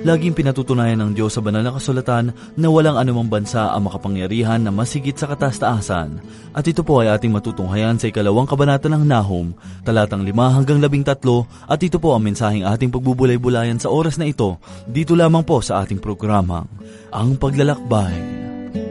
Laging pinatutunayan ng Diyos sa banal na kasulatan na walang anumang bansa ang makapangyarihan na masigit sa kataas-taasan. At ito po ay ating matutunghayan sa 2 kabanata ng Nahum, talatang 5 hanggang 13, at ito po ang mensaheng ating pagbubulay-bulayan sa oras na ito, dito lamang po sa ating programang, Ang Paglalakbay.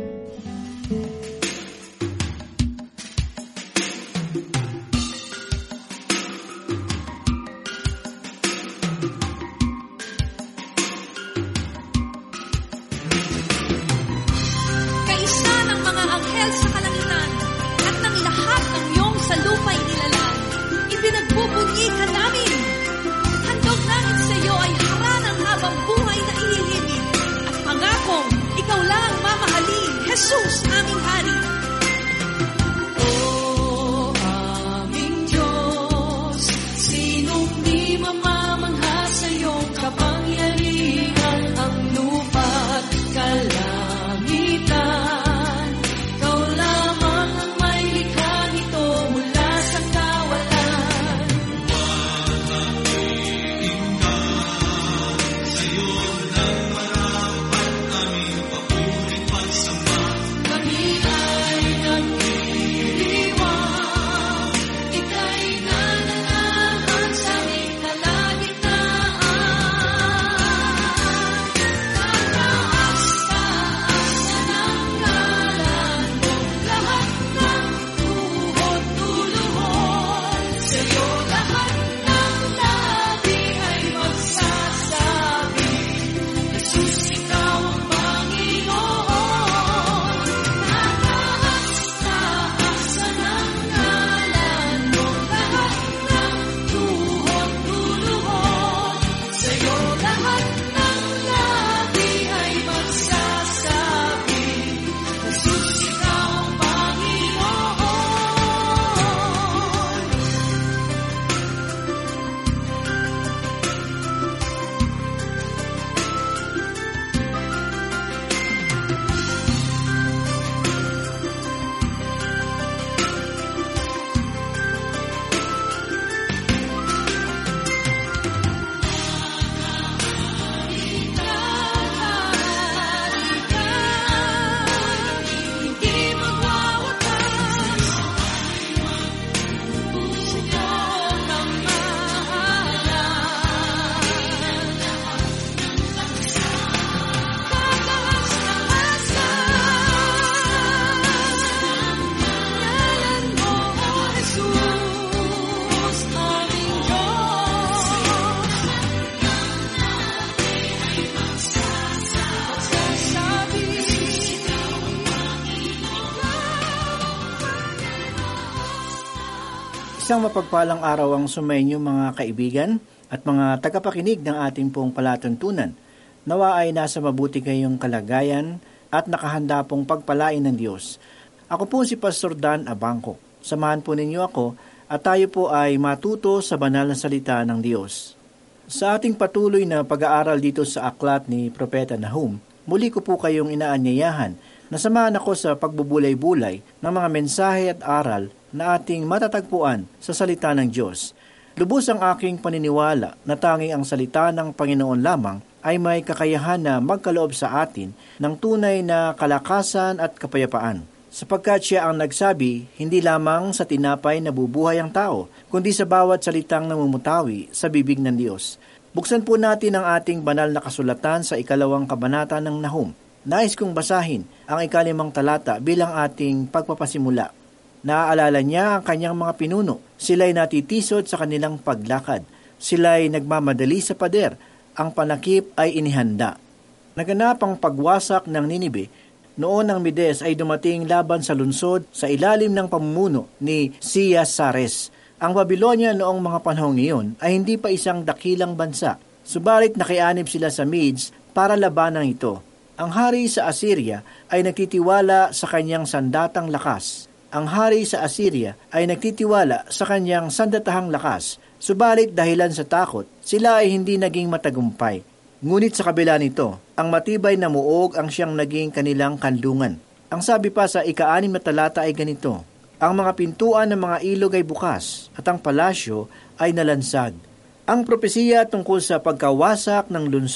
Jesus, aming Hari. O aming Diyos, sinong di mamamangha sa iyong kapangyarihan, ang lupa't kalangitan. Ikaw lamang ang may likha nito mula sa kawalan. Mahalin ka, sa iyo nang marapat aming papurit pagsama. Kami ay nagdiriwang, ika'y nananahan sa aming kalagitnaan. Kataas-taasan ang ngalan mo, lahat ng tuhod luluhod. Sa'yo lahat ng labi ay magsasabi, Jesus, ikaw ang Panginoon. Kataas-taasan ang ngalan mo, lahat ng tuhod luluhod. Sa'yo lahat ng labi ay magsasabi, Jesus, ikaw ang Panginoon. Hindi magwawakas sa iyong kamahalan. Kataas-taasan ngalan mo, O Jesus, aming Diyos. Magsasabi, Isang mapagpalang araw ang sumainyo mga kaibigan at mga tagapakinig ng ating pong palatuntunan. Nawa ay nasa mabuti kayong kalagayan at nakahanda pong pagpalain ng Diyos. Ako po si Pastor Dan Abangco. Samahan po ninyo ako at tayo po ay matuto sa banal na salita ng Diyos. Sa ating patuloy na pag-aaral dito sa aklat ni Propeta Nahum, muli ko po kayong inaanyayahan na samahan ako sa pagbubulay-bulay ng mga mensahe at aral na ating matatagpuan sa salita ng Diyos. Lubos ang aking paniniwala na tanging ang salita ng Panginoon lamang ay may kakayahan na magkaloob sa atin ng tunay na kalakasan at kapayapaan. Sapagkat siya ang nagsabi, hindi lamang sa tinapay nabubuhay ang tao, kundi sa bawat salitang namumutawi sa bibig ng Diyos. Buksan po natin ang ating banal na kasulatan sa 2 kabanata ng Nahum. Nais kong basahin ang 5 talata bilang ating pagpapasimula. Naaalala niya ang kanyang mga pinuno. Sila'y natitisod sa kanilang paglakad. Sila'y nagmamadali sa pader. Ang panakip ay inihanda. Naganap ang pagwasak ng Ninibe. Noon ang Mides ay dumating laban sa lungsod sa ilalim ng pamumuno ni Siyasares. Ang Babylonia noong mga panahong iyon ay hindi pa isang dakilang bansa. Subalit nakianib sila sa Medes para labanan ito. Ang hari sa Assyria ay nagtitiwala sa kanyang sandatang lakas. Ang hari sa Assyria ay nagtitiwala sa kanyang sandatahang lakas. Subalit dahilan sa takot, sila ay hindi naging matagumpay. Ngunit sa kabila nito, ang matibay na muog ang siyang naging kanilang kanlungan. Ang sabi pa sa 6 na talata ay ganito, ang mga pintuan ng mga ilog ay bukas at ang palasyo ay nalansag. Ang propesiya tungkol sa pagkawasak ng lungsod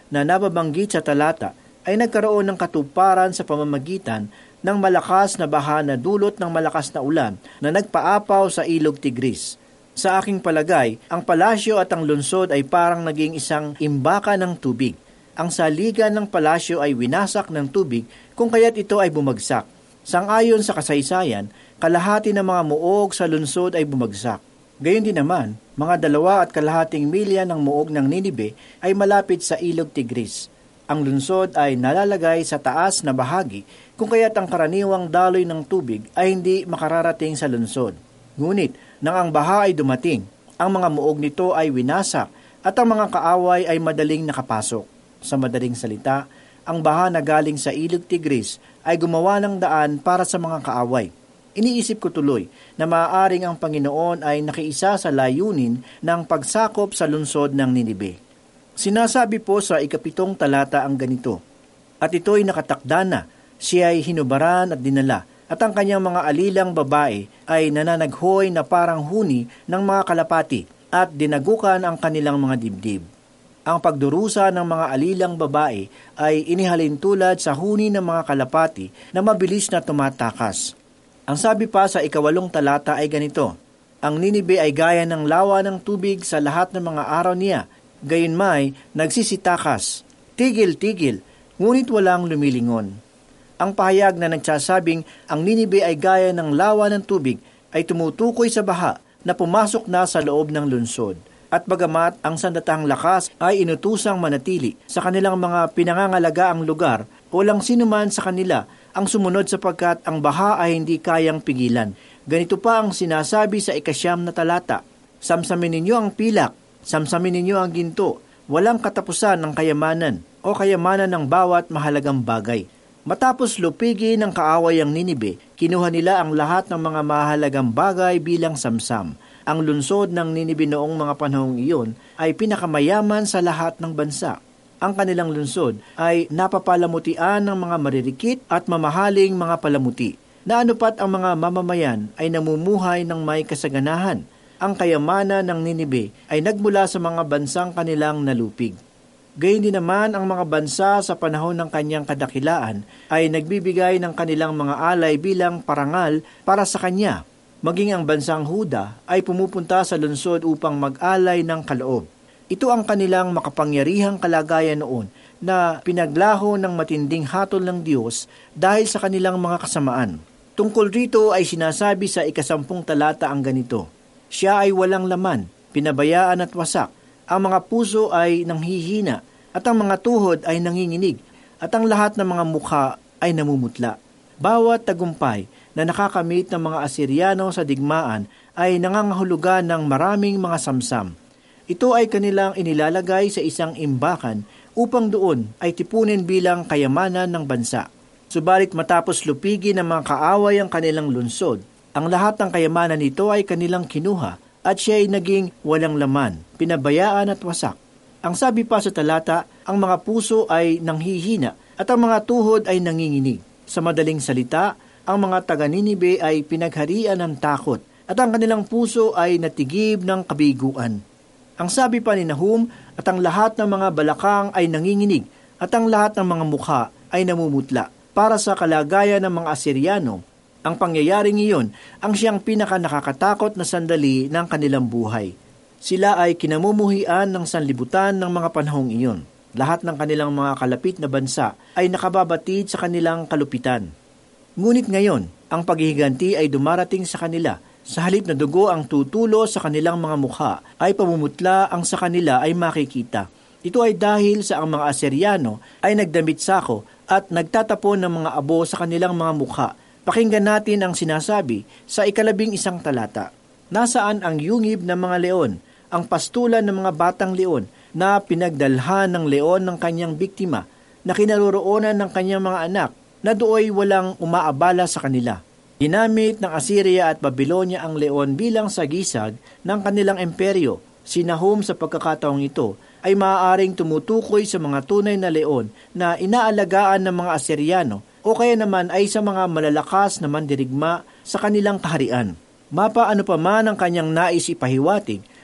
na nababanggit sa talata ay nagkaroon ng katuparan sa pamamagitan ng malakas na baha na dulot ng malakas na ulan na nagpaapaw sa ilog Tigris. Sa aking palagay, ang palasyo at ang lungsod ay parang naging isang imbaka ng tubig. Ang saligan ng palasyo ay winasak ng tubig kung kaya't ito ay bumagsak. Sang-ayon sa kasaysayan, kalahati ng mga muog sa lungsod ay bumagsak. Gayon din naman, mga 2.5 milya ng muog ng Ninibe ay malapit sa ilog Tigris. Ang lungsod ay nalalagay sa taas na bahagi kung kaya't ang karaniwang daloy ng tubig ay hindi makararating sa lungsod. Ngunit, nang ang baha ay dumating, ang mga muog nito ay winasak at ang mga kaaway ay madaling nakapasok. Sa madaling salita, ang baha na galing sa ilog Tigris ay gumawa ng daan para sa mga kaaway. Iniisip ko tuloy na maaaring ang Panginoon ay nakiisa sa layunin ng pagsakop sa lungsod ng Ninibe. Sinasabi po sa 7 talata ang ganito, "At ito'y nakatakda na, siya ay hinubaran at dinala, at ang kanyang mga alilang babae ay nananaghoy na parang huni ng mga kalapati at dinagukan ang kanilang mga dibdib. Ang pagdurusa ng mga alilang babae ay inihalin tulad sa huni ng mga kalapati na mabilis na tumatakas." Ang sabi pa sa 8 talata ay ganito, "Ang Ninibe ay gaya ng lawa ng tubig sa lahat ng mga araw niya, gayunmay nagsisitakas, tigil-tigil, ngunit walang lumilingon." Ang pahayag na nagsasabing ang Ninibe ay gaya ng lawa ng tubig ay tumutukoy sa baha na pumasok na sa loob ng lungsod. At bagamat ang sandatahang lakas ay inutusang manatili sa kanilang mga pinangangalagaang lugar, walang sinuman sa kanila ang sumunod sapagkat ang baha ay hindi kayang pigilan. Ganito pa ang sinasabi sa 9 na talata, "Samsamin ninyo ang pilak, samsamin ninyo ang ginto, walang katapusan ng kayamanan o kayamanan ng bawat mahalagang bagay." Matapos lupigin ng kaaway ang Ninibe, kinuha nila ang lahat ng mga mahalagang bagay bilang samsam. Ang lungsod ng Ninibe noong mga panahong iyon ay pinakamayaman sa lahat ng bansa. Ang kanilang lungsod ay napapalamutian ng mga maririkit at mamahaling mga palamuti, na anupat ang mga mamamayan ay namumuhay ng may kasaganahan. Ang kayamanan ng Ninibe ay nagmula sa mga bansang kanilang nalupig. Gayon din naman ang mga bansa sa panahon ng kanyang kadakilaan ay nagbibigay ng kanilang mga alay bilang parangal para sa kanya. Maging ang bansang Huda ay pumupunta sa lungsod upang mag-alay ng kaloob. Ito ang kanilang makapangyarihang kalagayan noon na pinaglaho ng matinding hatol ng Diyos dahil sa kanilang mga kasamaan. Tungkol rito ay sinasabi sa 10 talata ang ganito, "Siya ay walang laman, pinabayaan at wasak. Ang mga puso ay nanghihina, at ang mga tuhod ay nanginginig, at ang lahat ng mga mukha ay namumutla. Bawat tagumpay na nakakamit ng mga Asiryano sa digmaan ay nangangahulugan ng maraming mga samsam. Ito ay kanilang inilalagay sa isang imbakan upang doon ay tipunin bilang kayamanan ng bansa. Subalit matapos lupigin ng mga kaaway ang kanilang lungsod, ang lahat ng kayamanan nito ay kanilang kinuha, at siya ay naging walang laman, pinabayaan at wasak. Ang sabi pa sa talata, ang mga puso ay nanghihina at ang mga tuhod ay nanginginig. Sa madaling salita, ang mga taga-Ninibe ay pinagharian ng takot at ang kanilang puso ay natigib ng kabiguan. Ang sabi pa ni Nahum, at ang lahat ng mga balakang ay nanginginig at ang lahat ng mga mukha ay namumutla. Para sa kalagayan ng mga Asiryano, ang pangyayaring iyon ang siyang pinaka-nakakatakot na sandali ng kanilang buhay. Sila ay kinamumuhian ng sanlibutan ng mga panahong iyon. Lahat ng kanilang mga kalapit na bansa ay nakababatid sa kanilang kalupitan. Ngunit ngayon, ang paghihiganti ay dumarating sa kanila. Sa halip na dugo ang tutulo sa kanilang mga mukha, ay pamumutla ang sa kanila ay makikita. Ito ay dahil sa ang mga Asiryano ay nagdamit sako at nagtatapon ng mga abo sa kanilang mga mukha. Pakinggan natin ang sinasabi sa 11 talata. "Nasaan ang yungib ng mga leon, ang pastulan ng mga batang leon, na pinagdalhan ng leon ng kanyang biktima, na kinaroroonan ng kanyang mga anak, na dooy walang umaabala sa kanila? Ginamit ng Assyria at Babylonia ang leon bilang sagisag ng kanilang imperyo. Si Nahum sa pagkakataong ito ay maaaring tumutukoy sa mga tunay na leon na inaalagaan ng mga Asyriano o kaya naman ay sa mga malalakas na mandirigma sa kanilang kaharian. Mapaano pa man ang kanyang nais ipahiwatig,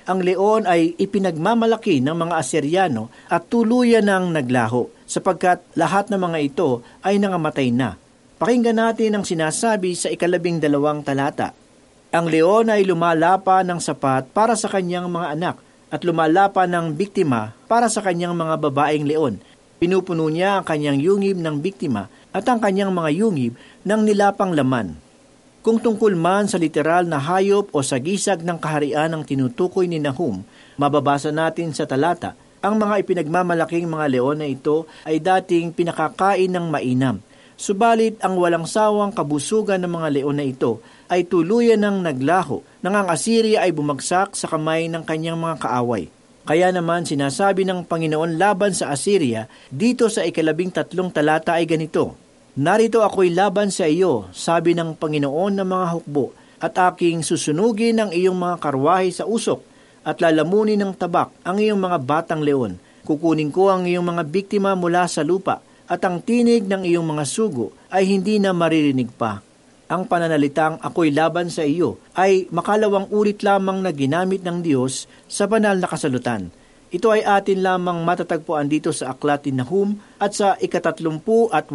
ang leon ay ipinagmamalaki ng mga Asyryano at tuluyan ng naglaho, sapagkat lahat ng mga ito ay nangamatay na. Pakinggan natin ang sinasabi sa 12 talata. Ang leon ay lumalapa ng sapat para sa kanyang mga anak, at lumalapa ng biktima para sa kanyang mga babaeng leon. Pinupuno niya ang kanyang yungib ng biktima at ang kanyang mga yungib ng nilapang laman. Kung tungkol man sa literal na hayop o sa gisag ng kaharian ang tinutukoy ni Nahum, mababasa natin sa talata, ang mga ipinagmamalaking mga leon na ito ay dating pinakakain ng mainam. Subalit ang walang sawang kabusugan ng mga leon na ito ay tuluyan ng naglaho nang ang Assyria ay bumagsak sa kamay ng kanyang mga kaaway. Kaya naman sinasabi ng Panginoon laban sa Assyria dito sa 13 talata ay ganito, narito ako'y laban sa iyo, sabi ng Panginoon ng mga hukbo, at aking susunugin ang iyong mga karwahe sa usok, at lalamunin ng tabak ang iyong mga batang leon. Kukunin ko ang iyong mga biktima mula sa lupa, at ang tinig ng iyong mga sugo ay hindi na maririnig pa. Ang pananalitang ako'y laban sa iyo ay makalawang ulit lamang na ginamit ng Diyos sa banal na kasalutan. Ito ay atin lamang matatagpuan dito sa aklat ni Nahum at sa 38 at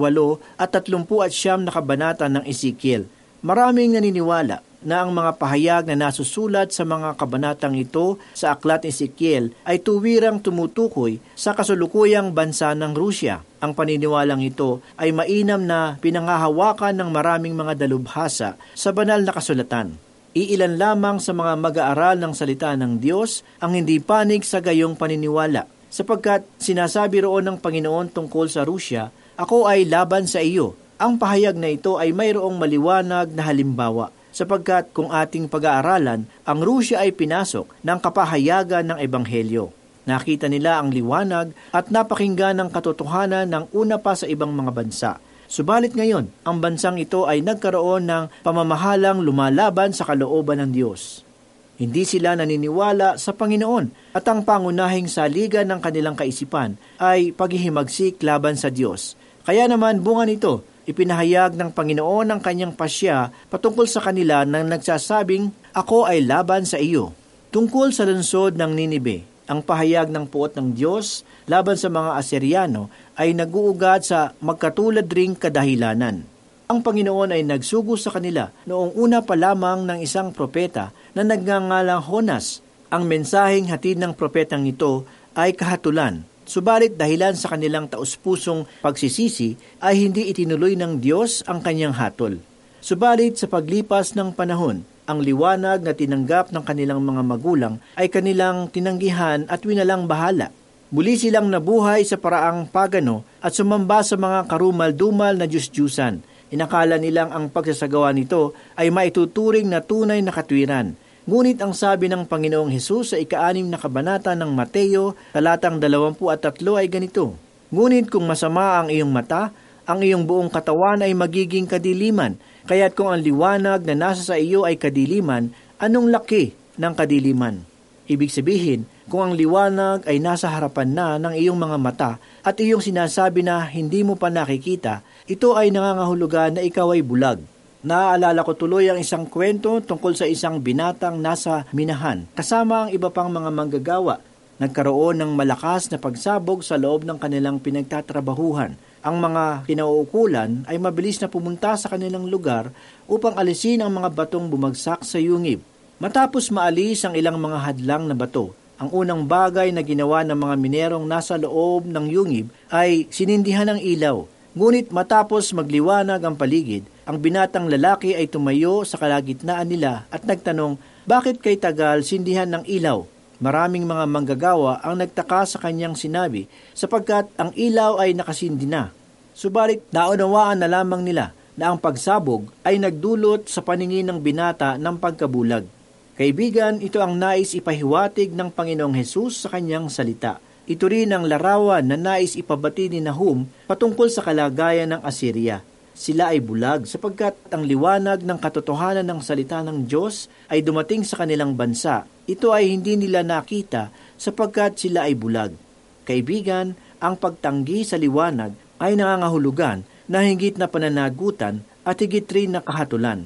39 na kabanata ng Ezekiel. Maraming naniniwala na ang mga pahayag na nasusulat sa mga kabanatang ito sa aklat ni Ezekiel ay tuwirang tumutukoy sa kasulukuyang bansa ng Rusya. Ang paniniwalang ito ay mainam na pinangahawakan ng maraming mga dalubhasa sa banal na kasulatan. Iilan lamang sa mga mag-aaral ng salita ng Diyos ang hindi panig sa gayong paniniwala, sapagkat sinasabi roon ng Panginoon tungkol sa Rusya, ako ay laban sa iyo. Ang pahayag na ito ay mayroong maliwanag na halimbawa, sapagkat kung ating pag-aaralan, ang Rusya ay pinasok ng kapahayagan ng Ebanghelyo. Nakita nila ang liwanag at napakinggan ng katotohanan ng una pa sa ibang mga bansa. Subalit ngayon, ang bansang ito ay nagkaroon ng pamamahalang lumalaban sa kalooban ng Diyos. Hindi sila naniniwala sa Panginoon at ang pangunahing saligan ng kanilang kaisipan ay paghihimagsik laban sa Diyos. Kaya naman bunga nito, ipinahayag ng Panginoon ang kanyang pasya patungkol sa kanila nang nagsasabing, ako ay laban sa iyo. Tungkol sa lungsod ng Ninibe, ang pahayag ng puot ng Diyos laban sa mga Asyryano ay nag-uugat sa magkatulad ring kadahilanan. Ang Panginoon ay nagsugo sa kanila noong una pa lamang ng isang propeta na nagngangalang Honas. Ang mensaheng hatid ng propetang ito ay kahatulan. Subalit dahilan sa kanilang taus-pusong pagsisisi ay hindi itinuloy ng Diyos ang kanyang hatol. Subalit sa paglipas ng panahon, ang liwanag na tinanggap ng kanilang mga magulang ay kanilang tinanggihan at winalang bahala. Muli silang nabuhay sa paraang pagano at sumamba sa mga karumal-dumal na Diyos-Diyusan. Inakala nilang ang pagsasagawa nito ay maituturing na tunay na katwiran. Ngunit ang sabi ng Panginoong Hesus sa 6 na kabanata ng Mateo, talatang 23 ay ganito, ngunit kung masama ang iyong mata, ang iyong buong katawan ay magiging kadiliman. Kaya't kung ang liwanag na nasa sa iyo ay kadiliman, anong laki ng kadiliman? Ibig sabihin, kung ang liwanag ay nasa harapan na ng iyong mga mata at iyong sinasabi na hindi mo pa nakikita, ito ay nangangahulugan na ikaw ay bulag. Naaalala ko tuloy ang isang kwento tungkol sa isang binatang nasa minahan, kasama ang iba pang mga manggagawa. Nagkaroon ng malakas na pagsabog sa loob ng kanilang pinagtatrabahuhan. Ang mga kinauukulan ay mabilis na pumunta sa kanilang lugar upang alisin ang mga batong bumagsak sa yungib. Matapos maalis ang ilang mga hadlang na bato, ang unang bagay na ginawa ng mga minerong nasa loob ng yungib ay sinindihan ng ilaw. Ngunit matapos magliwanag ang paligid, ang binatang lalaki ay tumayo sa kalagitnaan nila at nagtanong, bakit kay tagal sindihan ng ilaw? Maraming mga manggagawa ang nagtaka sa kanyang sinabi sapagkat ang ilaw ay nakasindi na. Subalit naunawaan na lamang nila na ang pagsabog ay nagdulot sa paningin ng binata ng pagkabulag. Kaibigan, ito ang nais ipahiwatig ng Panginoong Hesus sa kanyang salita. Ito rin ang larawan na nais ipabati ni Nahum patungkol sa kalagayan ng Assyria. Sila ay bulag sapagkat ang liwanag ng katotohanan ng salita ng Diyos ay dumating sa kanilang bansa. Ito ay hindi nila nakita sapagkat sila ay bulag. Kaibigan, ang pagtanggi sa liwanag ay nangangahulugan na higit na pananagutan at higit rin na kahatulan.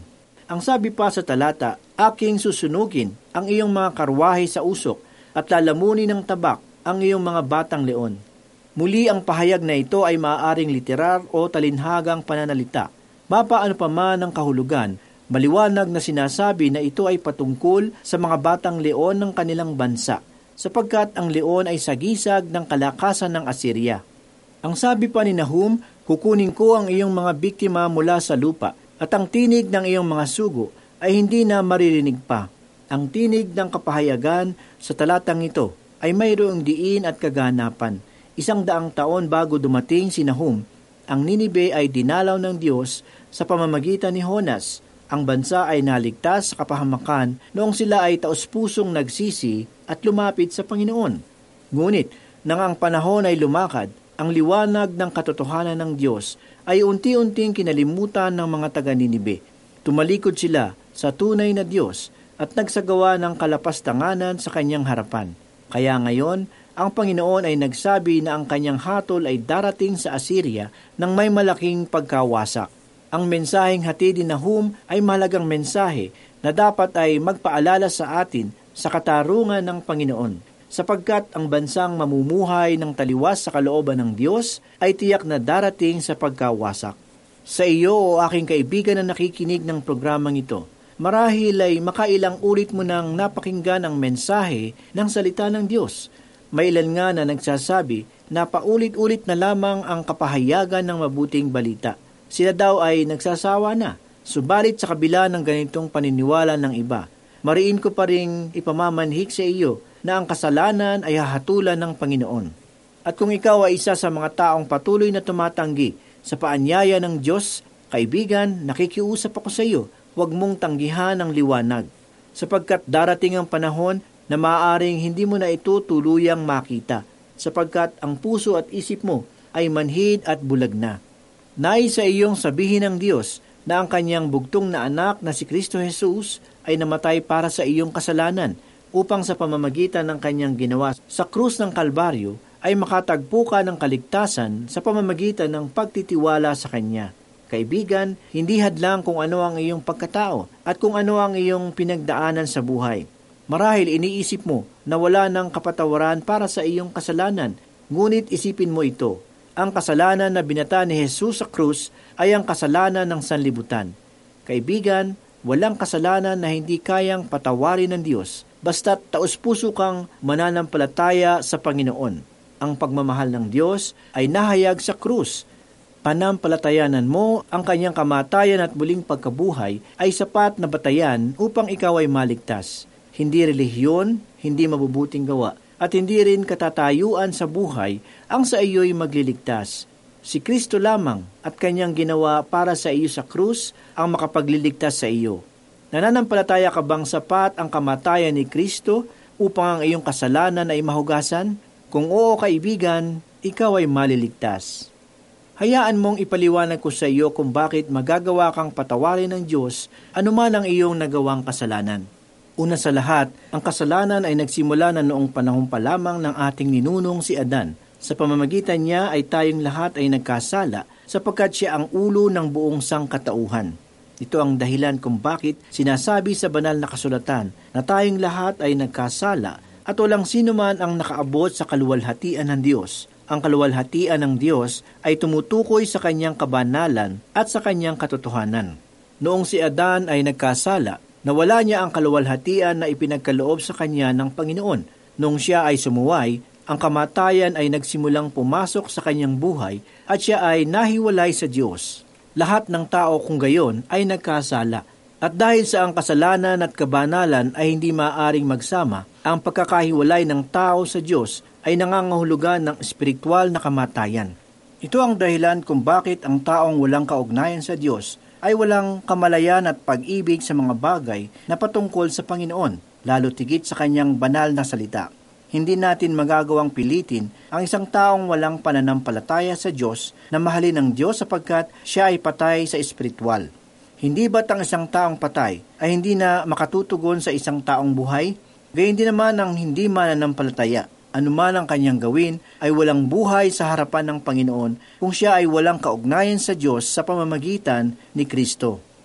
Ang sabi pa sa talata, aking susunugin ang iyong mga karwahe sa usok at lalamunin ng tabak ang iyong mga batang leon. Muli ang pahayag na ito ay maaaring literar o talinhagang pananalita. Mapaano pa man ang kahulugan, maliwanag na sinasabi na ito ay patungkol sa mga batang leon ng kanilang bansa, sapagkat ang leon ay sagisag ng kalakasan ng Assyria. Ang sabi pa ni Nahum, kukunin ko ang iyong mga biktima mula sa lupa, at ang tinig ng iyong mga sugo ay hindi na maririnig pa. Ang tinig ng kapahayagan sa talatang ito ay mayroong diin at kaganapan. 100 taon bago dumating si Nahum, ang Ninibe ay dinalaw ng Diyos sa pamamagitan ni Honas. Ang bansa ay naligtas sa kapahamakan noong sila ay taos-pusong nagsisi at lumapit sa Panginoon. Ngunit, nang ang panahon ay lumakad, ang liwanag ng katotohanan ng Diyos ay unti-unting kinalimutan ng mga taga-Ninibe. Tumalikod sila sa tunay na Diyos at nagsagawa ng kalapastanganan sa kanyang harapan. Kaya ngayon, ang Panginoon ay nagsabi na ang kanyang hatol ay darating sa Assyria ng may malaking pagkawasak. Ang mensaheng hatid ni Nahum ay mahalagang mensahe na dapat ay magpaalala sa atin sa katarungan ng Panginoon, sapagkat ang bansang mamumuhay ng taliwas sa kalooban ng Diyos ay tiyak na darating sa pagkawasak. Sa iyo o aking kaibigan na nakikinig ng programang ito, marahil ay makailang ulit mo nang napakinggan ang mensahe ng salita ng Diyos. May ilan nga na nagsasabi na paulit-ulit na lamang ang kapahayagan ng mabuting balita. Sila daw ay nagsasawa na, subalit sa kabila ng ganitong paniniwala ng iba, mariin ko pa ring ipamamanhik sa iyo na ang kasalanan ay hahatulan ng Panginoon. At kung ikaw ay isa sa mga taong patuloy na tumatanggi sa paanyaya ng Diyos, kaibigan, nakikiusap ako sa iyo, huwag mong tanggihan ang liwanag, sapagkat darating ang panahon na maaaring hindi mo na ito tuluyang makita, sapagkat ang puso at isip mo ay manhid at bulag na. Nais sa iyong sabihin ng Diyos na ang kanyang bugtong na anak na si Kristo Jesus ay namatay para sa iyong kasalanan, upang sa pamamagitan ng kanyang ginawa sa krus ng Kalbaryo ay makatagpo ka ng kaligtasan sa pamamagitan ng pagtitiwala sa kanya. Kaibigan, hindi hadlang kung ano ang iyong pagkatao at kung ano ang iyong pinagdaanan sa buhay. Marahil iniisip mo na wala ng kapatawaran para sa iyong kasalanan, ngunit isipin mo ito. Ang kasalanan na binata ni Jesus sa krus ay ang kasalanan ng sanlibutan. Kaibigan, walang kasalanan na hindi kayang patawarin ng Diyos, basta't taos-puso kang mananampalataya sa Panginoon. Ang pagmamahal ng Diyos ay nahayag sa krus. Panampalatayanan mo ang kanyang kamatayan at muling pagkabuhay ay sapat na batayan upang ikaw ay maligtas. Hindi relihiyon, hindi mabubuting gawa, at hindi rin katatayuan sa buhay ang sa iyo'y magliligtas. Si Kristo lamang at kanyang ginawa para sa iyo sa krus ang makapagliligtas sa iyo. Nananampalataya ka bang sapat ang kamatayan ni Kristo upang ang iyong kasalanan ay mahugasan? Kung oo, kaibigan, ikaw ay maliligtas. Hayaan mong ipaliwanag ko sa iyo kung bakit magagawa kang patawarin ng Diyos anuman ang iyong nagawang kasalanan. Una sa lahat, ang kasalanan ay nagsimula na noong panahon pa lamang ng ating ninunong si Adan. Sa pamamagitan niya ay tayong lahat ay nagkasala sapagkat siya ang ulo ng buong sangkatauhan. Ito ang dahilan kung bakit sinasabi sa banal na kasulatan na tayong lahat ay nagkasala at walang sino man ang nakaabot sa kaluwalhatian ng Diyos. Ang kaluwalhatian ng Diyos ay tumutukoy sa kanyang kabanalan at sa kanyang katotohanan. Noong si Adan ay nagkasala, nawala niya ang kaluwalhatian na ipinagkaloob sa kanya ng Panginoon. Noong siya ay sumuway, ang kamatayan ay nagsimulang pumasok sa kanyang buhay at siya ay nahiwalay sa Diyos. Lahat ng tao kung gayon ay nagkasala. At dahil sa ang kasalanan at kabanalan ay hindi maaaring magsama, ang pagkakahiwalay ng tao sa Diyos ay nangangahulugan ng espiritual na kamatayan. Ito ang dahilan kung bakit ang taong walang kaugnayan sa Diyos ay walang kamalayan at pag-ibig sa mga bagay na patungkol sa Panginoon, lalo tigit sa kanyang banal na salita. Hindi natin magagawang pilitin ang isang taong walang pananampalataya sa Diyos na mahalin ng Diyos sapagkat siya ay patay sa espiritual. Hindi ba't ang isang taong patay ay hindi na makatutugon sa isang taong buhay? Gayun din naman ang hindi mananampalataya. Anuman ang kanyang gawin ay walang buhay sa harapan ng Panginoon kung siya ay walang kaugnayan sa Diyos sa pamamagitan ni Kristo.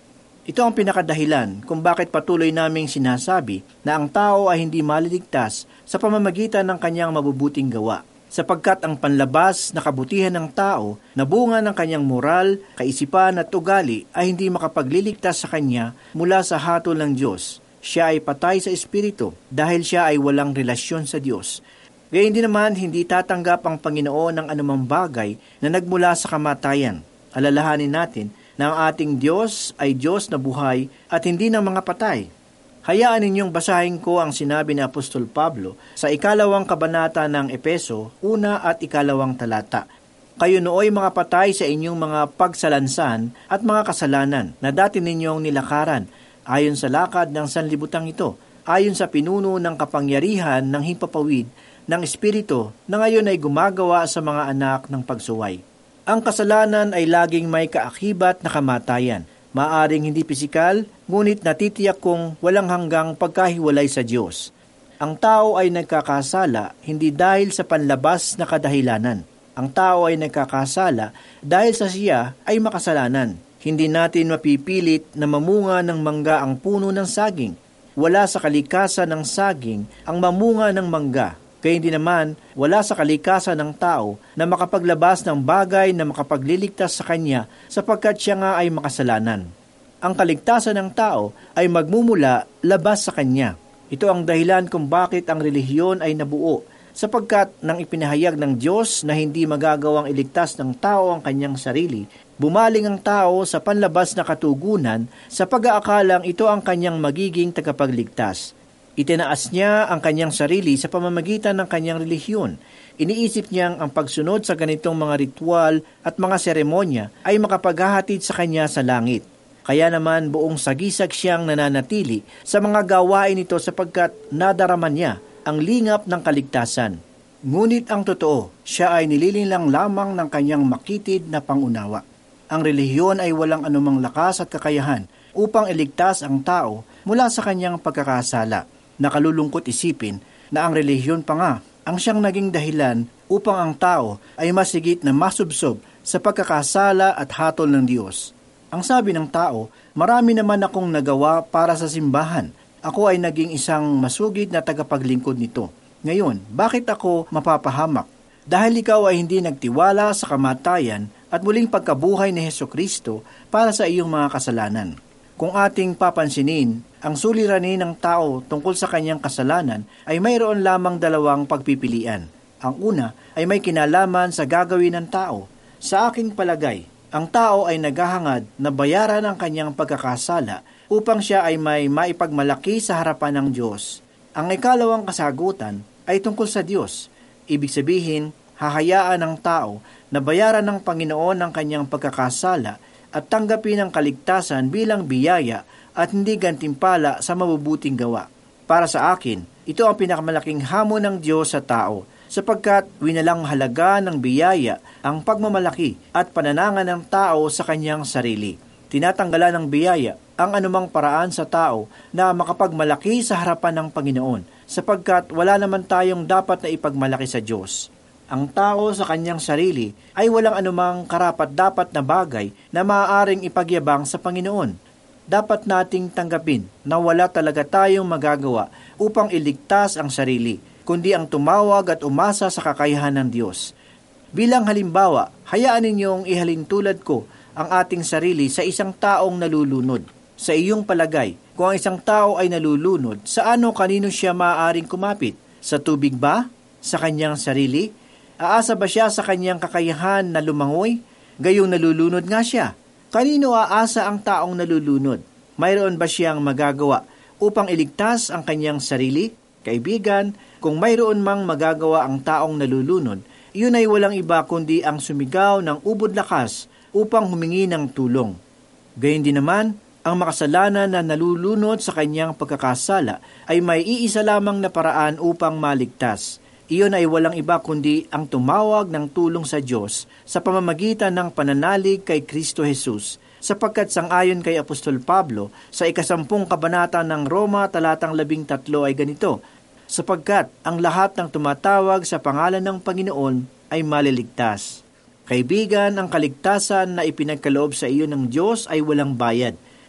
Ito ang pinakadahilan kung bakit patuloy naming sinasabi na ang tao ay hindi maliligtas sa pamamagitan ng kanyang mabubuting gawa, sapagkat ang panlabas na kabutihan ng tao na bunga ng kanyang moral, kaisipan at ugali ay hindi makapagliligtas sa kanya mula sa hatol ng Diyos. Siya ay patay sa espiritu dahil siya ay walang relasyon sa Diyos. Gayun din naman, hindi tatanggap ang Panginoon ng anumang bagay na nagmula sa kamatayan. Alalahanin natin na ang ating Diyos ay Diyos na buhay at hindi ng mga patay. Hayaan ninyong basahin ko ang sinabi ni Apostol Pablo sa 2 kabanata ng Epeso, 1 at 2 talata. Kayo nooy mga patay sa inyong mga pagsalansan at mga kasalanan na dati ninyong nilakaran, ayon sa lakad ng sanlibutang ito, ayon sa pinuno ng kapangyarihan ng himpapawid ng Espiritu na ngayon ay gumagawa sa mga anak ng pagsuway. Ang kasalanan ay laging may kaakibat na kamatayan. Maaring hindi pisikal, ngunit natitiyak kong walang hanggang pagkahiwalay sa Diyos. Ang tao ay nagkakasala hindi dahil sa panlabas na kadahilanan. Ang tao ay nagkakasala dahil sa siya ay makasalanan. Hindi natin mapipilit na mamunga ng mangga ang puno ng saging. Wala sa kalikasan ng saging ang mamunga ng mangga. Kaya hindi naman wala sa kalikasan ng tao na makapaglabas ng bagay na makapagliligtas sa kanya sapagkat siya nga ay makasalanan. Ang kaligtasan ng tao ay magmumula labas sa kanya. Ito ang dahilan kung bakit ang relihiyon ay nabuo, sapagkat nang ipinahayag ng Diyos na hindi magagawang iligtas ng tao ang kanyang sarili, bumaling ang tao sa panlabas na katugunan sa pag-aakalang ito ang kanyang magiging tagapagligtas. Itinaas niya ang kanyang sarili sa pamamagitan ng kanyang relihiyon. Iniisip niyang ang pagsunod sa ganitong mga ritual at mga seremonya ay makapaghahatid sa kanya sa langit. Kaya naman buong sagisag siyang nananatili sa mga gawain ito sapagkat nadarama niya ang lingap ng kaligtasan. Ngunit ang totoo, siya ay nililinlang lamang ng kanyang makitid na pangunawa. Ang relihiyon ay walang anumang lakas at kakayahan upang iligtas ang tao mula sa kanyang pagkakasala. Nakalulungkot isipin na ang relihiyon pa nga ang siyang naging dahilan upang ang tao ay masigit na masubsob sa pagkakasala at hatol ng Diyos. Ang sabi ng tao, marami naman akong nagawa para sa simbahan. Ako ay naging isang masugid na tagapaglingkod nito. Ngayon, bakit ako mapapahamak? Dahil ikaw ay hindi nagtiwala sa kamatayan at muling pagkabuhay ni Hesukristo para sa iyong mga kasalanan. Kung ating papansinin, ang suliranin ng tao tungkol sa kanyang kasalanan ay mayroon lamang dalawang pagpipilian. Ang una ay may kinalaman sa gagawin ng tao. Sa aking palagay, ang tao ay naghahangad na bayaran ang kanyang pagkakasala upang siya ay may maipagmalaki sa harapan ng Diyos. Ang ikalawang kasagutan ay tungkol sa Diyos. Ibig sabihin, hahayaan ng tao na bayaran ng Panginoon ang kanyang pagkakasala at tanggapin ang kaligtasan bilang biyaya at hindi gantimpala sa mabubuting gawa. Para sa akin, ito ang pinakamalaking hamon ng Diyos sa tao, sapagkat winalang halaga ng biyaya ang pagmamalaki at pananangan ng tao sa kanyang sarili. Tinatanggalan ng biyaya ang anumang paraan sa tao na makapagmalaki sa harapan ng Panginoon, sapagkat wala naman tayong dapat na ipagmalaki sa Diyos. Ang tao sa kanyang sarili ay walang anumang karapat-dapat na bagay na maaaring ipagyabang sa Panginoon. Dapat nating tanggapin na wala talaga tayong magagawa upang iligtas ang sarili, kundi ang tumawag at umasa sa kakayahan ng Diyos. Bilang halimbawa, hayaan ninyong ihalintulad ko ang ating sarili sa isang taong nalulunod. Sa iyong palagay, kung ang isang tao ay nalulunod, saan o kanino siya maaaring kumapit? Sa tubig ba? Sa kanyang sarili? Aasa ba siya sa kanyang kakayahan na lumangoy? Gayong nalulunod nga siya. Kanino aasa ang taong nalulunod? Mayroon ba siyang magagawa upang iligtas ang kanyang sarili? Kaibigan, kung mayroon mang magagawa ang taong nalulunod, iyon ay walang iba kundi ang sumigaw ng ubod lakas upang humingi ng tulong. Gayon din naman, ang makasalanan na nalulunod sa kanyang pagkakasala ay may iisa lamang na paraan upang maligtas. Iyon ay walang iba kundi ang tumawag ng tulong sa Diyos sa pamamagitan ng pananalig kay Kristo Jesus, sapagkat sangayon kay Apostol Pablo sa 10 kabanata ng Roma talatang 13 ay ganito, sapagkat ang lahat ng tumatawag sa pangalan ng Panginoon ay maliligtas. Kaibigan, ang kaligtasan na ipinagkaloob sa iyo ng Diyos ay walang bayad.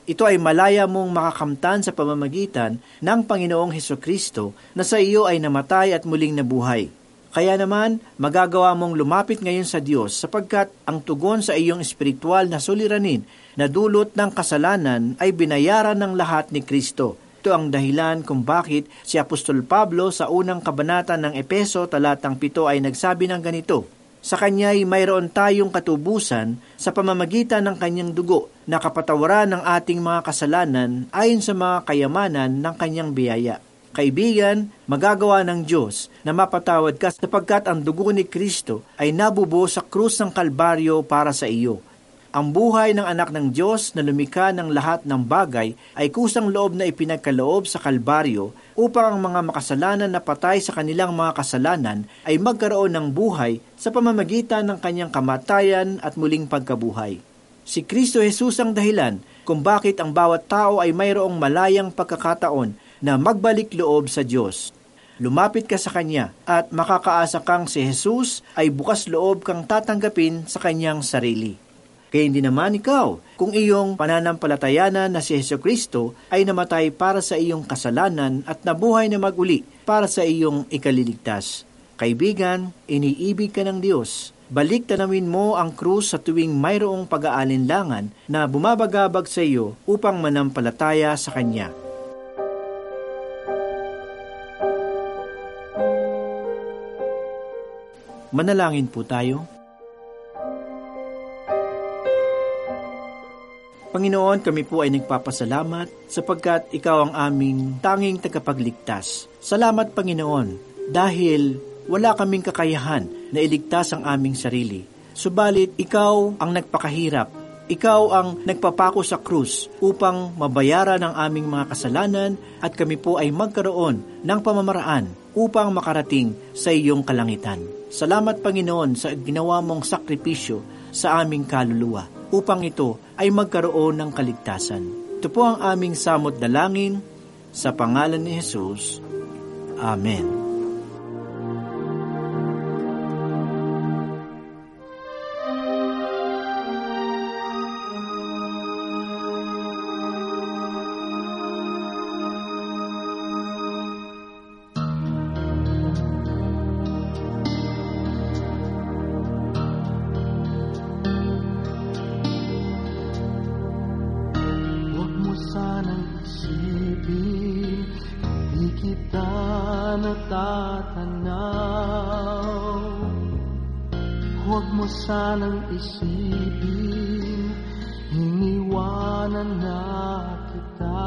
Ito ay malaya mong makakamtan sa pamamagitan ng Panginoong Hesukristo na sa iyo ay namatay at muling nabuhay. Kaya naman, magagawa mong lumapit ngayon sa Diyos sapagkat ang tugon sa iyong espiritual na suliranin na dulot ng kasalanan ay binayaran ng lahat ni Kristo. Ito ang dahilan kung bakit si Apostol Pablo sa unang kabanata ng Epeso talatang 7 ay nagsabi ng ganito, sa Kanya'y mayroon tayong katubusan sa pamamagitan ng Kanyang dugo na kapatawaran ng ating mga kasalanan ayon sa mga kayamanan ng Kanyang biyaya. Kaibigan, magagawa ng Diyos na mapatawad ka sapagkat ang dugo ni Kristo ay nabubo sa krus ng Kalbaryo para sa iyo. Ang buhay ng anak ng Diyos na lumikha ng lahat ng bagay ay kusang loob na ipinagkaloob sa Kalbaryo upang ang mga makasalanan na patay sa kanilang mga kasalanan ay magkaroon ng buhay sa pamamagitan ng kanyang kamatayan at muling pagkabuhay. Si Kristo Jesus ang dahilan kung bakit ang bawat tao ay mayroong malayang pagkakataon na magbalik loob sa Diyos. Lumapit ka sa Kanya at makakaasa kang si Jesus ay bukas loob kang tatanggapin sa Kanyang sarili. Kaya hindi naman ikaw, kung iyong pananampalatayanan na si Hesukristo ay namatay para sa iyong kasalanan at nabuhay na maguli para sa iyong ikaliligtas. Kaibigan, iniibig ka ng Diyos. Balik tanawin mo ang krus sa tuwing mayroong pag-aalinlangan na bumabagabag sa iyo upang manampalataya sa Kanya. Manalangin po tayo. Panginoon, kami po ay nagpapasalamat sapagkat Ikaw ang aming tanging tagapagligtas. Salamat, Panginoon, dahil wala kaming kakayahan na iligtas ang aming sarili. Subalit, Ikaw ang nagpakahirap. Ikaw ang nagpapako sa krus upang mabayaran ang aming mga kasalanan at kami po ay magkaroon ng pamamaraan upang makarating sa iyong kalangitan. Salamat, Panginoon, sa ginawa mong sakripisyo sa aming kaluluwa upang ito ay magkaroon ng kaligtasan. Ito po ang aming samot dalangin sa pangalan ni Jesus. Amen. Huwag mo sanang isipin, iniwanan na kita.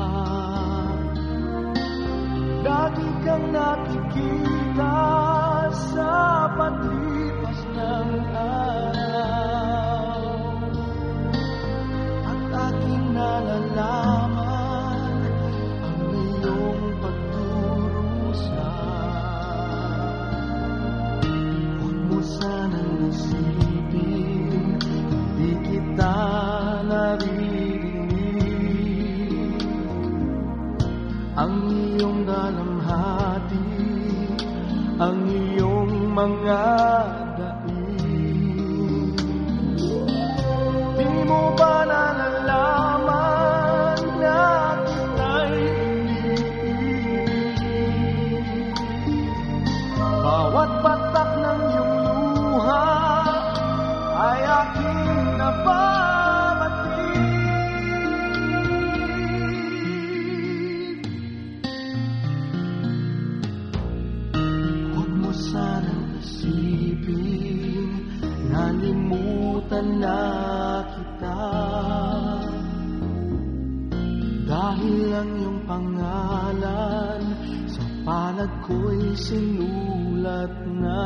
Lagi kang nakikita sa paglipas ng araw, at aking nalalaman ang iyong pagdurusa. Huwag mo sanang isipin, di kita naririnig ang iyong dalamhati, ang iyong mga daig. Di mo ba nalalaman na kita'y iniibig? Bawat patak ng iyong luha ay aking nababatid. Huwag mo sanang isipin, nalimutan na kita, dahil ang iyong pangalan sa palad ko'y sinulat na.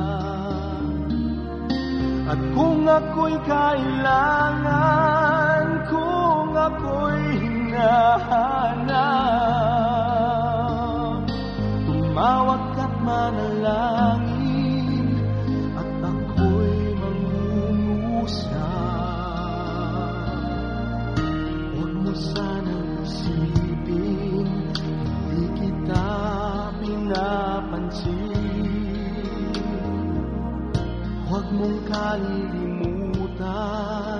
At kung ako'y kailangan, kung ako'y hinahanap, tumawag ka't manalangin, at ako'y mangungusap. Huwag mo sanang isipin, di kita pinapansin. Huwag mong kalilimutan